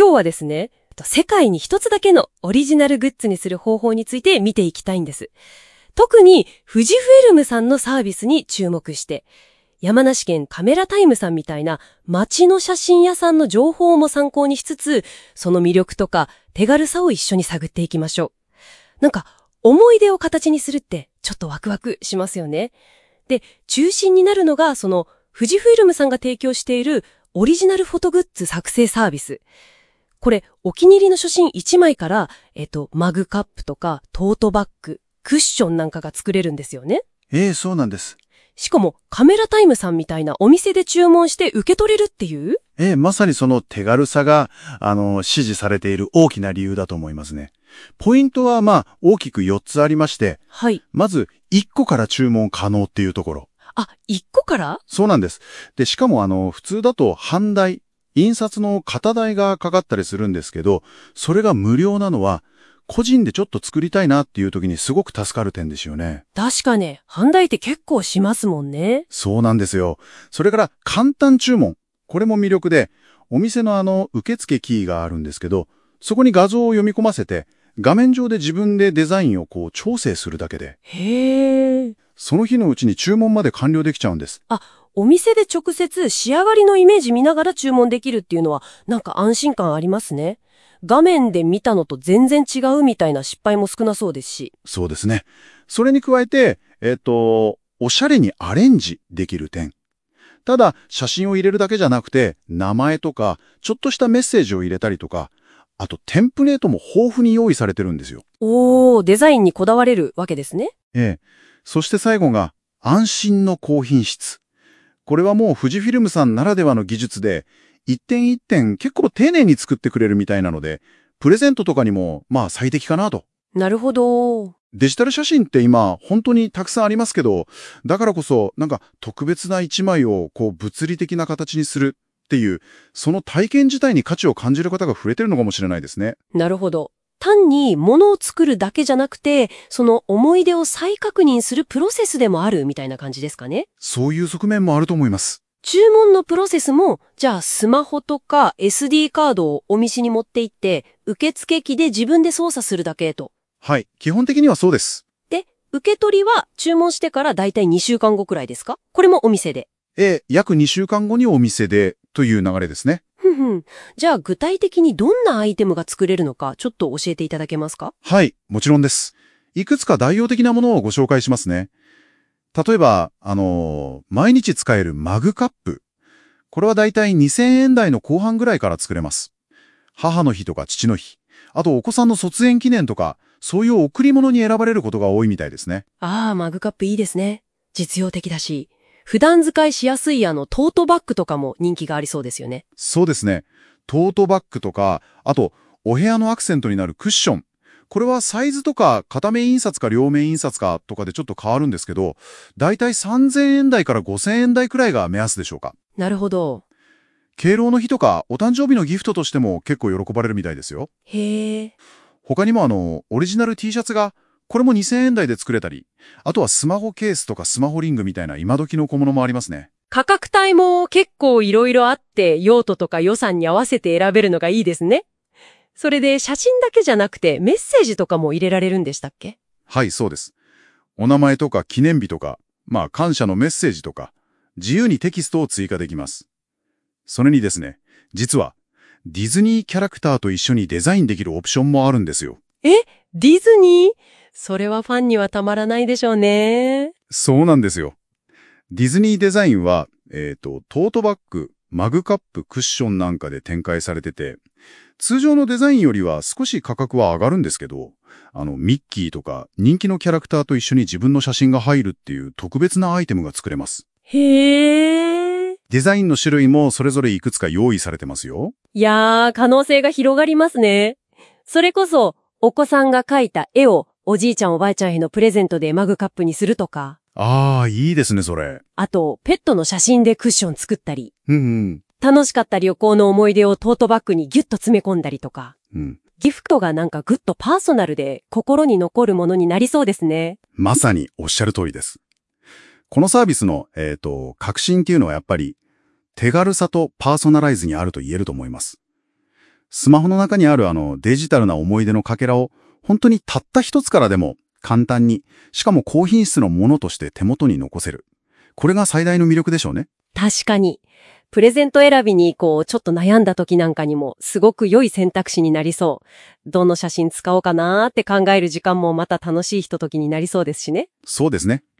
今日はですね、世界に一つだけのオリジナルグッズにする方法について見ていきたいんです。特に富士フイルムさんのサービスに注目して、山梨県カメラタイムさんみたいな街の写真屋さんの情報も参考にしつつ、その魅力とか手軽さを一緒に探っていきましょう。なんか思い出を形にするってちょっとワクワクしますよね。で、中心になるのがその富士フイルムさんが提供しているオリジナルフォトグッズ作成サービス。これお気に入りの写真1枚から、マグカップとかトートバッグ、クッションなんかが作れるんですよね。 そうなんです。 しかもカメラタイムさんみたいなお店で注文して受け取れるっていう？ まさにその手軽さが、支持されている大きな理由だと思いますね。ポイントは大きく4つありまして、 はい。 まず、1個から注文可能っていうところ。 あ、1個から？ そうなんです。で、しかも普通だと版代、印刷の型代がかかったりするんですけど、それが無料なのは、個人でちょっと作りたいなっていう時にすごく助かる点ですよね。 確かね、版代って結構しますもんね。 そうなんですよ。それから簡単注文。これも魅力で、お店の受付キーがあるんですけど、そこに画像を読み込ませて、画面上で自分でデザインを調整するだけで。 へー。 その日のうちに注文まで完了できちゃうんです。 あ、お店で直接仕上がりのイメージ見ながら注文できるっていうのはなんか安心感ありますね。画面で見たのと全然違うみたいな失敗も少なそうですし。 そうですね。それに加えて、おしゃれにアレンジできる点。ただ、写真を入れるだけじゃなくて、名前とか、ちょっとしたメッセージを入れたりとか、あとテンプレートも豊富に用意されてるんですよ。 おー、デザインにこだわれるわけですね。 そして最後が、安心の高品質。これはもう富士フィルムさんならではの技術で、一点一点結構丁寧に作ってくれるみたいなので、プレゼントとかにも最適かなと。 なるほど。 デジタル写真って今本当にたくさんありますけど、だからこそなんか特別な一枚を物理的な形にするっていう、その体験自体に価値を感じる方が増えてるのかもしれないですね。 なるほど。単に物を作るだけじゃなくて、その思い出を再確認するプロセスでもあるみたいな感じですかね。 そういう側面もあると思います。 注文のプロセスも、じゃあスマホとか SD カードをお店に持って行って、受付機で自分で操作するだけと。 はい、基本的にはそうです。 で、受け取りは注文してからだいたい2週間後くらいですか？これもお店で。 約2週間後にお店でという流れですね。 じゃあ具体的にどんなアイテムが作れるのか、ちょっと教えていただけますか？ はい、もちろんです。いくつか代用的なものをご紹介しますね。例えば、毎日使えるマグカップ。これはだいたい2000円台の後半ぐらいから作れます。母の日とか父の日、あとお子さんの卒園記念とか、そういう贈り物に選ばれることが多いみたいですね。 ああ、マグカップいいですね。実用的だし。普段使いしやすいトートバッグとかも人気がありそうですよね。 そうですね。トートバッグとか、あと、お部屋のアクセントになるクッション。これはサイズとか片面印刷か両面印刷かとかでちょっと変わるんですけど、だいたい3000円台から5000円台くらいが目安でしょうか。 なるほど。 敬老の日とかお誕生日のギフトとしても結構喜ばれるみたいですよ。 へえ。 他にもオリジナル T シャツが、これも2000円台で作れたり、あとはスマホケースとかスマホリングみたいな今時の小物もありますね。 価格帯も結構いろいろあって、用途とか予算に合わせて選べるのがいいですね。それで写真だけじゃなくてメッセージとかも入れられるんでしたっけ？ はい、そうです。お名前とか記念日とか、感謝のメッセージとか、自由にテキストを追加できます。それにですね、実は、ディズニーキャラクターと一緒にデザインできるオプションもあるんですよ。 ディズニー？それはファンにはたまらないでしょうね。 そうなんですよ。ディズニーデザインは、トートバッグ、マグカップ、クッションなんかで展開されてて、通常のデザインよりは少し価格は上がるんですけど、ミッキーとか人気のキャラクターと一緒に自分の写真が入るっていう特別なアイテムが作れます。 へー。 デザインの種類もそれぞれいくつか用意されてますよ。 いやー、可能性が広がりますね。それこそ、お子さんが描いた絵をおじいちゃんおばあちゃんへのプレゼントでマグカップにするとか。 ああ、いいですね、それ。 あと、ペットの写真でクッション作ったり。 うん楽しかった旅行の思い出をトートバッグにギュッと詰め込んだりとか。 うん。 ギフトがなんかぐっとパーソナルで心に残るものになりそうですね。 まさにおっしゃる通りです。このサービスの、革新っていうのはやっぱり手軽さとパーソナライズにあると言えると思います。 スマホの中にあるデジタルな思い出のかけらを本当にたった一つからでも簡単に、しかも高品質のものとして手元に残せる。これが最大の魅力でしょうね。 確かに。プレゼント選びにちょっと悩んだ時なんかにもすごく良い選択肢になりそう。どの写真使おうかなーって考える時間もまた楽しいひとときになりそうですしね。 そうですね。